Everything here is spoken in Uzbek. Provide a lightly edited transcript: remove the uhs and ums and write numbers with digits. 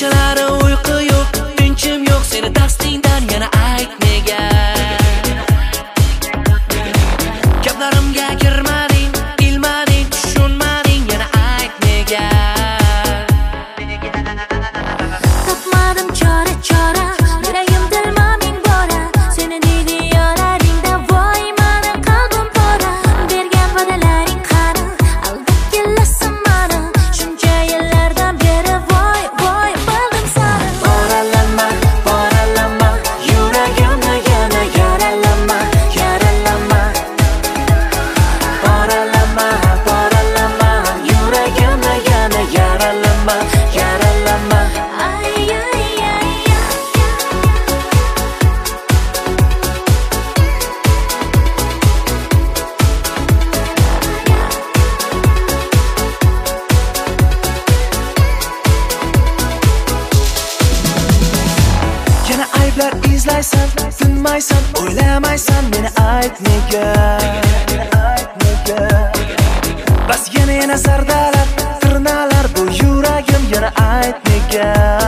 kechalari uyqu yo'q, tinchim yo'q, seni dastingdan yana ayt nega. Gaplarimga kirmading, ilmading, tushunmading, yana ayt nega. Topmadim chora, yuragim dilma ming bora. Seni deydi yoraringda, voy mani qalbim pora. Bergan va'dalaring qani, aldab kelasan mani. Shuncha yillardan beri voy bildim sani. Boralama, yuragimni yana yaralama. Boralama, yuragimni yana yaralama. Ay. Yana ayblar izlaysan, tinmaysan, o'ylamaysan, meni ayt nega. Bas yana sardalar, tirnalar bu yuragim, yana ayt nega.